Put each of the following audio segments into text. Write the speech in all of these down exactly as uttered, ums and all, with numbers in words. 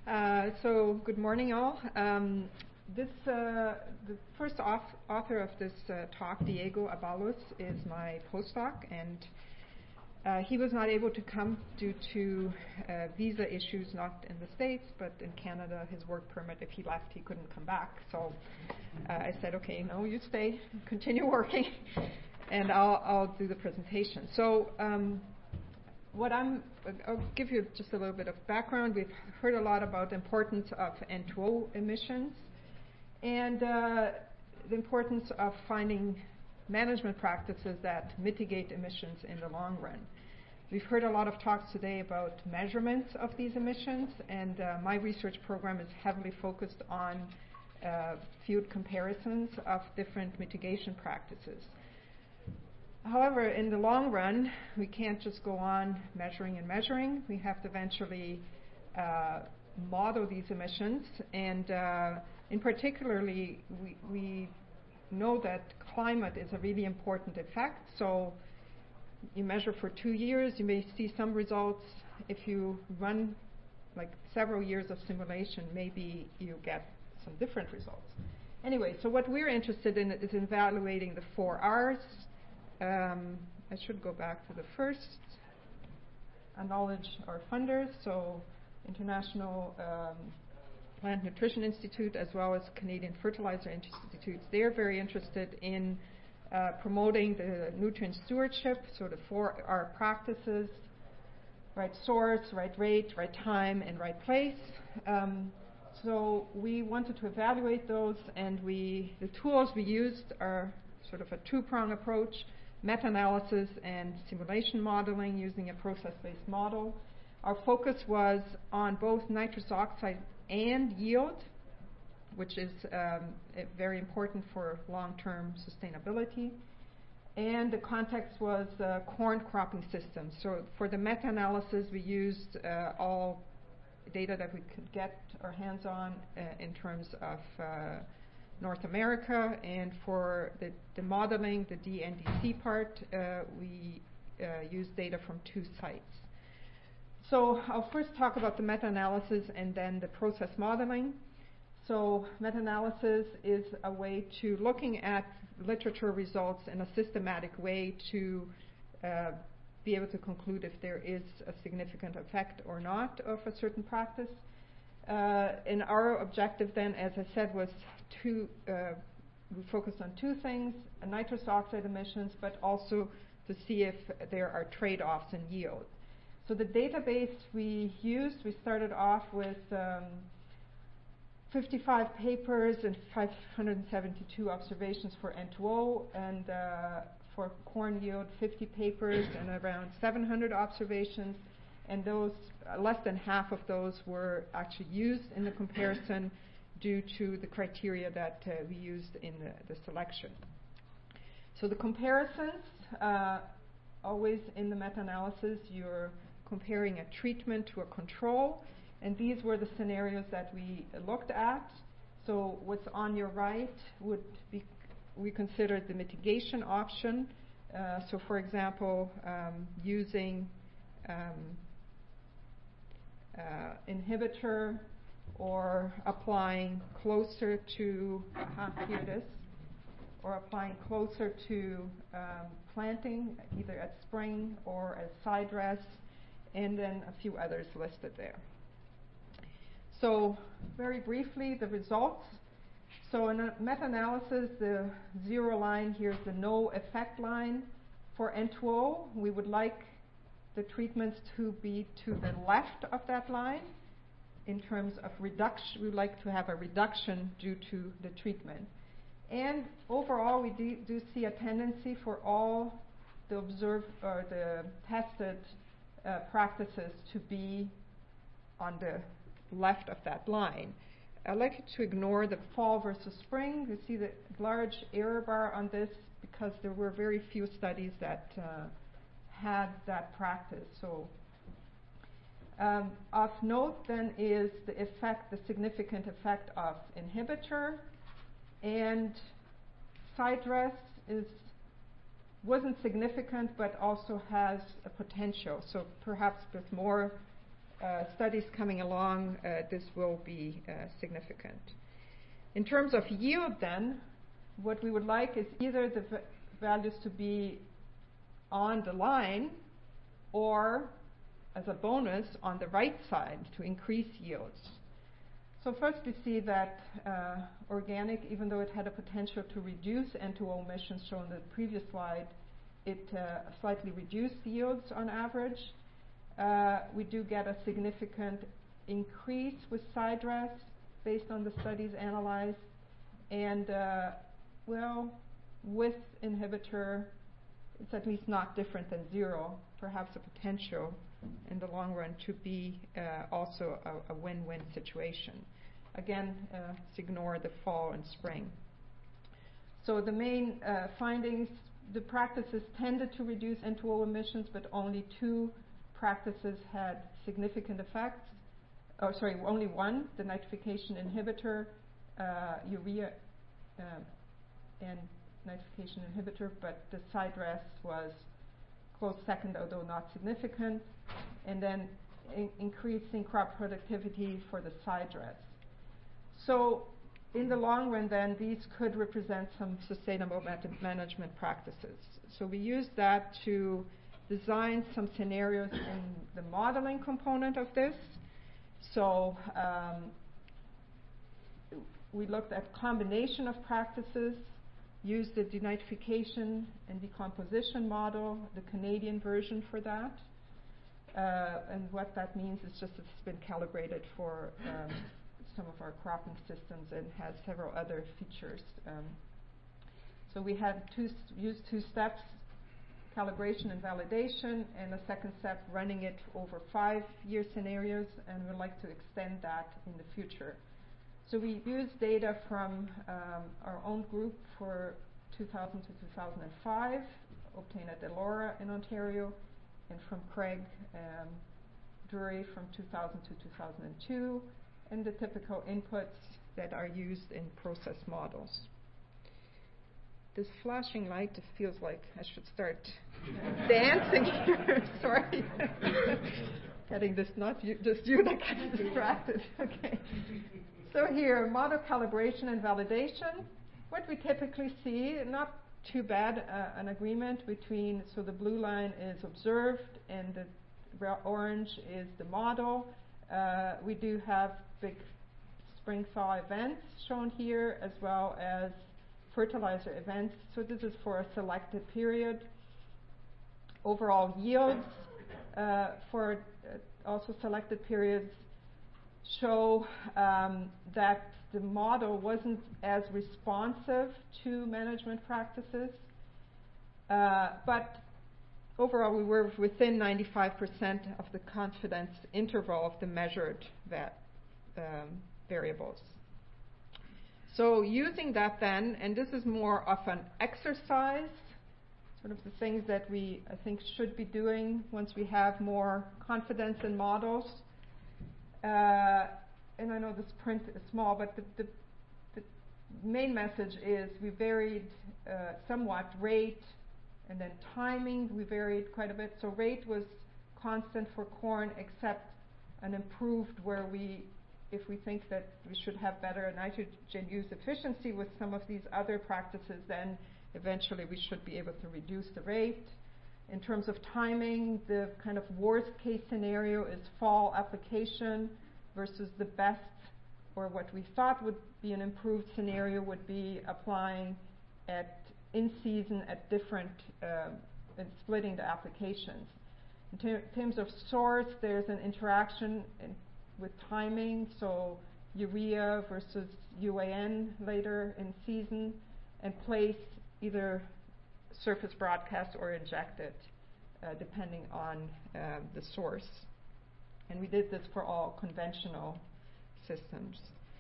Uh, so, good morning, all. Um, this, uh, the first auth- author of this uh, talk, Diego Abalos, is my postdoc, and uh, he was not able to come due to uh, visa issues, not in the States, but in Canada. His work permit, if he left, he couldn't come back. So uh, I said, okay, no, you stay, continue working, and I'll, I'll do the presentation. So. Um, What I'm, I'll give you just a little bit of background. We've heard a lot about the importance of N two O emissions and uh, the importance of finding management practices that mitigate emissions in the long run. We've heard a lot of talks today about measurements of these emissions, and uh, my research program is heavily focused on uh, field comparisons of different mitigation practices. However, in the long run, we can't just go on measuring and measuring. We have to eventually uh, model these emissions, and uh, in particularly, we, we know that climate is a really important effect. So you measure for two years, you may see some results. If you run like several years of simulation, maybe you get some different results. Anyway, so what we're interested in is evaluating the four R's. Um, I should go back to the first. Acknowledge our funders, so International um, Plant Nutrition Institute as well as Canadian Fertilizer Institute. They're very interested in uh, promoting the nutrient stewardship, so the four R practices, right source, right rate, right time, and right place. Um, so we wanted to evaluate those, and we the tools we used are sort of a two-prong approach. Meta-analysis and simulation modeling using a process-based model. Our focus was on both nitrous oxide and yield, which is um, very important for long-term sustainability. And the context was uh, corn cropping systems. So for the meta-analysis, we used uh, all data that we could get our hands on uh, in terms of uh, North America, and for the, the modeling, the D N D C part, uh, we uh, use data from two sites. So I'll first talk about the meta-analysis and then the process modeling. So meta-analysis is a way to looking at literature results in a systematic way to uh, be able to conclude if there is a significant effect or not of a certain practice. Uh, and our objective then, as I said, was two, uh, we focused on two things, uh, nitrous oxide emissions, but also to see if there are trade-offs in yield. So the database we used, we started off with um, fifty-five papers and five hundred seventy-two observations for N two O, and uh, for corn yield, fifty papers and around seven hundred observations. And those, uh, less than half of those were actually used in the comparison due to the criteria that uh, we used in the, the selection. So the comparisons, uh, always in the meta-analysis, you're comparing a treatment to a control, and these were the scenarios that we looked at. So what's on your right would be, we considered the mitigation option. Uh, so for example, um, using um, Uh, inhibitor or applying closer to, uh, here it is, or applying closer to um, planting, either at spring or as side dress, and then a few others listed there. So very briefly, the results. So in a meta-analysis, the zero line here is the no effect line. For N two O, we would like the treatments to be to the left of that line in terms of reduction. We would like to have a reduction due to the treatment. And overall, we do, do see a tendency for all the observed or the tested uh, practices to be on the left of that line. I'd like you to ignore the fall versus spring. You see the large error bar on this because there were very few studies that uh, had that practice. So um, of note then is the effect, the significant effect of inhibitor, and side dress is wasn't significant but also has a potential. So perhaps with more uh, studies coming along, uh, this will be uh, significant. In terms of yield then, what we would like is either the v- values to be on the line or as a bonus on the right side to increase yields. So first we see that uh, organic, even though it had a potential to reduce N two O emissions shown in the previous slide, it uh, slightly reduced yields on average. Uh, we do get a significant increase with side dress based on the studies analyzed. And uh, well, with inhibitor, it's at least not different than zero, perhaps a potential in the long run to be uh, also a, a win-win situation. Again, uh, let's ignore the fall and spring. So the main uh, findings, the practices tended to reduce N two O emissions, but only two practices had significant effects. Oh, sorry, only one, the nitrification inhibitor, uh, urea uh, and nitrification inhibitor, but the side dress was close second, although not significant, and then in- increasing crop productivity for the side dress. So in the long run then, these could represent some sustainable mat- management practices. So we used that to design some scenarios in the modeling component of this. So um, we looked at combination of practices, used the denitrification and decomposition model, the Canadian version for that. Uh, and what that means is just it's been calibrated for um, some of our cropping systems and has several other features. Um, so we had two st- used two steps, calibration and validation, and a second step running it over five-year scenarios, and we'd like to extend that in the future. So we used data from um, our own group for two thousand to two thousand five, obtained at Elora in Ontario, and from Craig um, Drury from two thousand to two thousand two, and the typical inputs that are used in process models. This flashing light feels like I should start dancing here. Sorry. Getting this, not you, just you that gets distracted. Okay. So here, model calibration and validation. What we typically see, not too bad, uh, an agreement between, so the blue line is observed and the re- orange is the model. Uh, we do have big spring thaw events shown here, as well as fertilizer events. So this is for a selected period. Overall yields uh, for uh, also selected periods show um, that the model wasn't as responsive to management practices, uh, but overall we were within ninety-five percent of the confidence interval of the measured va- um, variables. So using that then, and this is more of an exercise, sort of the things that we, I think, should be doing once we have more confidence in models. Uh, and I know this print is small, but the, the, the main message is we varied uh, somewhat rate and then timing. We varied quite a bit. So rate was constant for corn, except an improved where we, if we think that we should have better nitrogen use efficiency with some of these other practices, then eventually we should be able to reduce the rate. In terms of timing, the kind of worst case scenario is fall application versus the best, or what we thought would be an improved scenario would be applying at in season at different, uh, and splitting the applications. In ter- terms of source, there's an interaction in, with timing, so urea versus U A N later in season, and place either surface broadcast or injected, uh, depending on uh, the source. And we did this for all conventional systems.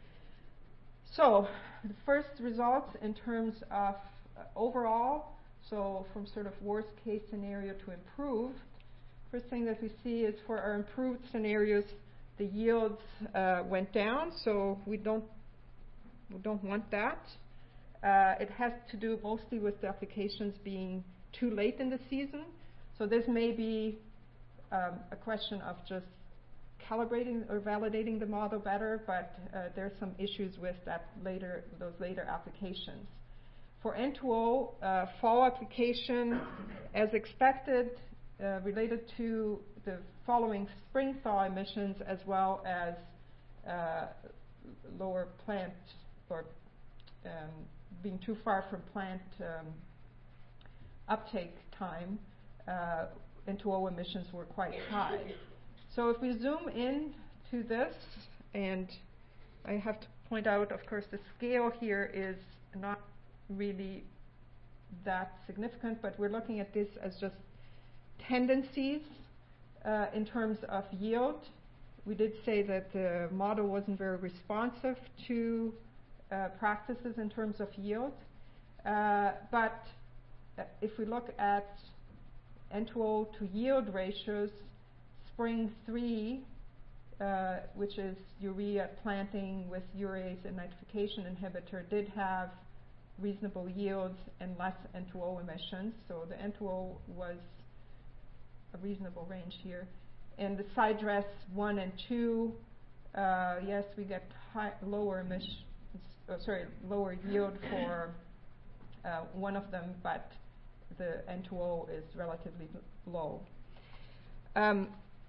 So the first results in terms of uh, overall, so from sort of worst case scenario to improved, first thing that we see is for our improved scenarios, the yields uh, went down, so we don't, we don't want that. Uh, it has to do mostly with the applications being too late in the season. So this may be um, a question of just calibrating or validating the model better, but uh, there's some issues with that later, those later applications. For N two O, uh, fall application, as expected, uh, related to the following spring thaw emissions as well as uh, lower plant or um, being too far from plant um, uptake time, uh, N two O emissions were quite high. So if we zoom in to this, and I have to point out, of course, the scale here is not really that significant, but we're looking at this as just tendencies uh, in terms of yield. We did say that the model wasn't very responsive to uh, practices in terms of yield, uh, but if we look at N two O to yield ratios, spring three, uh, which is urea planting with urease and nitrification inhibitor, did have reasonable yields and less N two O emissions. So the N two O was a reasonable range here. And the side dress one and two, uh, yes, we get high, lower emissions, oh, sorry, lower yield for uh, one of them, but the N two O is relatively low. Um,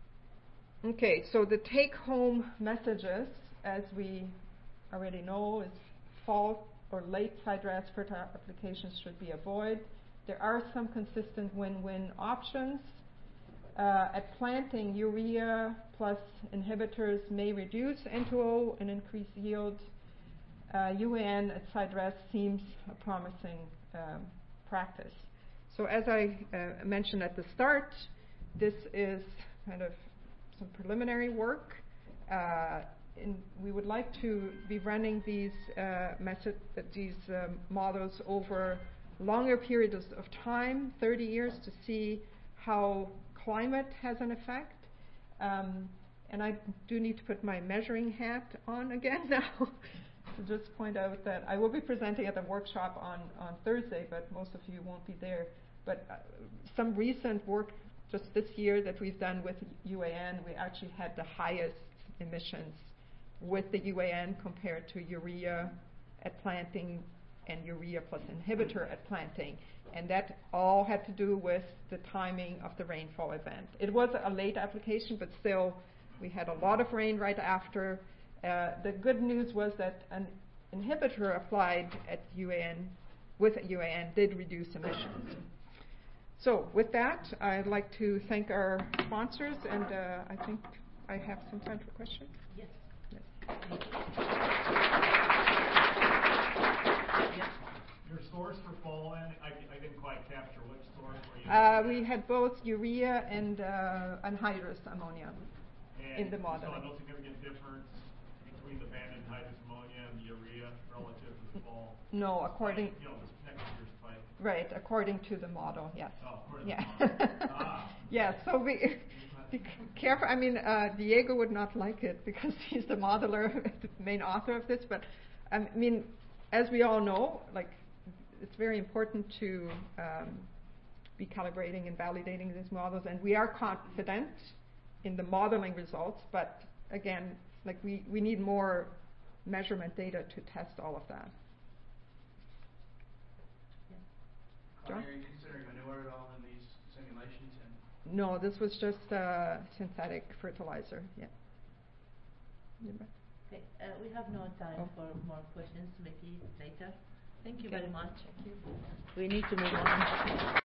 okay, so the take-home messages, as we already know, is fall or late side dress fertile applications should be avoided. There are some consistent win-win options. Uh, at planting, urea plus inhibitors may reduce N two O and increase yield. Uh, U A N at side dress seems a promising um, practice. So as I uh, mentioned at the start, this is kind of some preliminary work. Uh, in, we would like to be running these uh, method, uh, these um, models over longer periods of time, thirty years, to see how climate has an effect. Um, and I do need to put my measuring hat on again now to just point out that I will be presenting at the workshop on, on Thursday, but most of you won't be there. But uh, some recent work just this year that we've done with U A N, we actually had the highest emissions with the U A N compared to urea at planting and urea plus inhibitor at planting. And that all had to do with the timing of the rainfall event. It was a late application, but still we had a lot of rain right after. Uh, the good news was that an inhibitor applied at U A N with U A N did reduce emissions. So with that, I'd like to thank our sponsors, and uh, I think I have some time for questions. Yes. Yes. Yes. Your source for fall, and I, I didn't quite capture which source were you. Uh, we had both urea and uh, anhydrous ammonia and in the model. So no significant difference between the band anhydrous ammonia and the urea relative to the fall? No, according... Spike, you know, this next year's spike. Right, according to the model, yes. Oh, according yeah. to the model. Ah. Yeah, so we... Be careful. I mean, uh, Diego would not like it because he's the modeler, the main author of this. But I mean, as we all know, like it's very important to um, be calibrating and validating these models, and we are confident in the modeling results. But again, like we, we need more measurement data to test all of that. Yeah. Are you considering manure at all in these simulations? And No, this was just uh, synthetic fertilizer. Yeah. Okay, uh, we have no time oh. for more questions. Maybe later. Thank you okay. very much. Thank you. We need to move on.